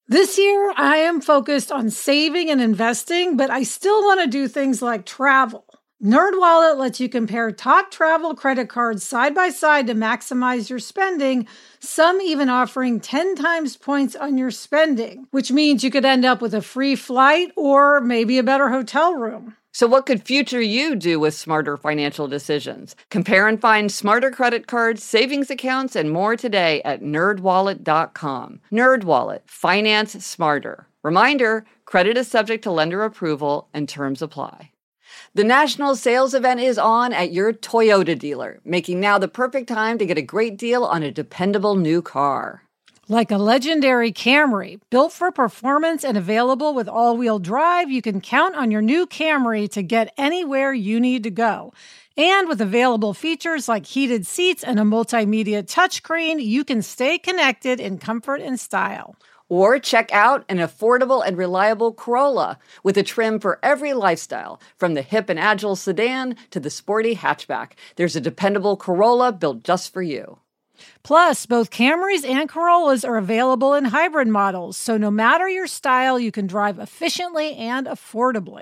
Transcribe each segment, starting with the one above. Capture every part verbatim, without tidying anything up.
This year, I am focused on saving and investing, but I still want to do things like travel. NerdWallet lets you compare top travel credit cards side by side to maximize your spending, some even offering ten times points on your spending, which means you could end up with a free flight or maybe a better hotel room. So what could future you do with smarter financial decisions? Compare and find smarter credit cards, savings accounts, and more today at nerd wallet dot com. NerdWallet. Finance smarter. Reminder, credit is subject to lender approval and terms apply. The national sales event is on at your Toyota dealer, making now the perfect time to get a great deal on a dependable new car. Like a legendary Camry, built for performance and available with all-wheel drive, you can count on your new Camry to get anywhere you need to go. And with available features like heated seats and a multimedia touchscreen, you can stay connected in comfort and style. Or check out an affordable and reliable Corolla with a trim for every lifestyle, from the hip and agile sedan to the sporty hatchback. There's a dependable Corolla built just for you. Plus, both Camrys and Corollas are available in hybrid models, so no matter your style, you can drive efficiently and affordably.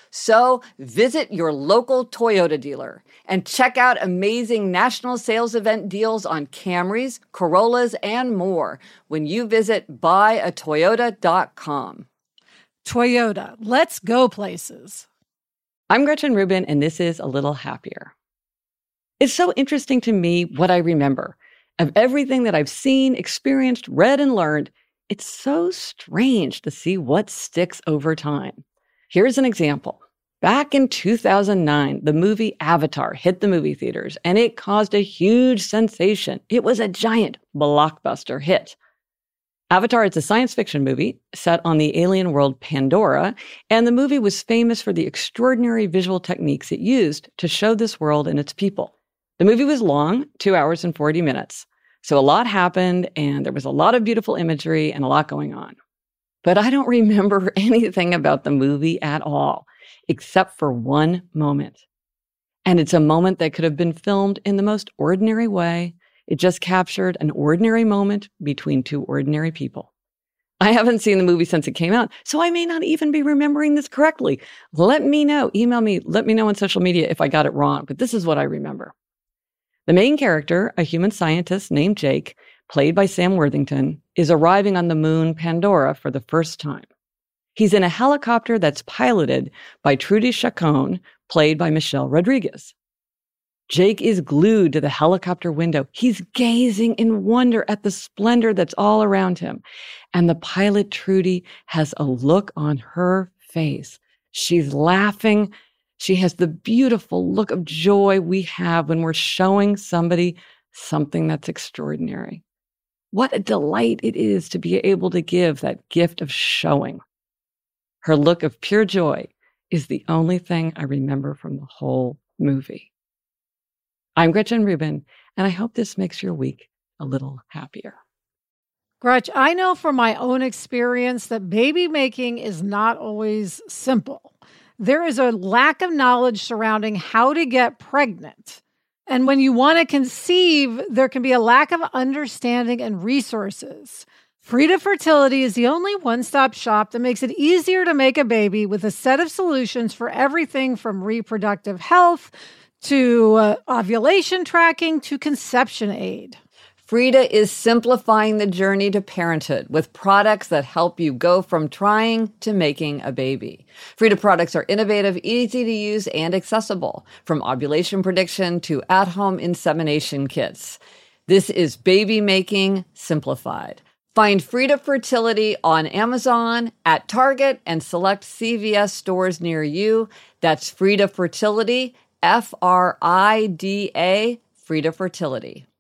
So visit your local Toyota dealer and check out amazing national sales event deals on Camrys, Corollas, and more when you visit buy a toyota dot com. Toyota, let's go places. I'm Gretchen Rubin, and this is A Little Happier. It's so interesting to me what I remember. Of everything that I've seen, experienced, read, and learned, it's so strange to see what sticks over time. Here's an example. Back in two thousand nine, the movie Avatar hit the movie theaters, and it caused a huge sensation. It was a giant blockbuster hit. Avatar is a science fiction movie set on the alien world Pandora, and the movie was famous for the extraordinary visual techniques it used to show this world and its people. The movie was long, two hours and forty minutes. So a lot happened, and there was a lot of beautiful imagery and a lot going on. But I don't remember anything about the movie at all, except for one moment. And it's a moment that could have been filmed in the most ordinary way. It just captured an ordinary moment between two ordinary people. I haven't seen the movie since it came out, so I may not even be remembering this correctly. Let me know. Email me. Let me know on social media if I got it wrong, but this is what I remember. The main character, a human scientist named Jake, played by Sam Worthington, is arriving on the moon Pandora for the first time. He's in a helicopter that's piloted by Trudy Chacon, played by Michelle Rodriguez. Jake is glued to the helicopter window. He's gazing in wonder at the splendor that's all around him. And the pilot, Trudy, has a look on her face. She's laughing. She has the beautiful look of joy we have when we're showing somebody something that's extraordinary. What a delight it is to be able to give that gift of showing. Her look of pure joy is the only thing I remember from the whole movie. I'm Gretchen Rubin, and I hope this makes your week a little happier. Gretch, I know from my own experience that baby making is not always simple. There is a lack of knowledge surrounding how to get pregnant. And when you want to conceive, there can be a lack of understanding and resources. Frida Fertility is the only one-stop shop that makes it easier to make a baby with a set of solutions for everything from reproductive health to uh, ovulation tracking to conception aid. Frida is simplifying the journey to parenthood with products that help you go from trying to making a baby. Frida products are innovative, easy to use, and accessible, from ovulation prediction to at-home insemination kits. This is baby making simplified. Find Frida Fertility on Amazon, at Target, and select C V S stores near you. That's Frida Fertility, F R I D A, Frida Fertility.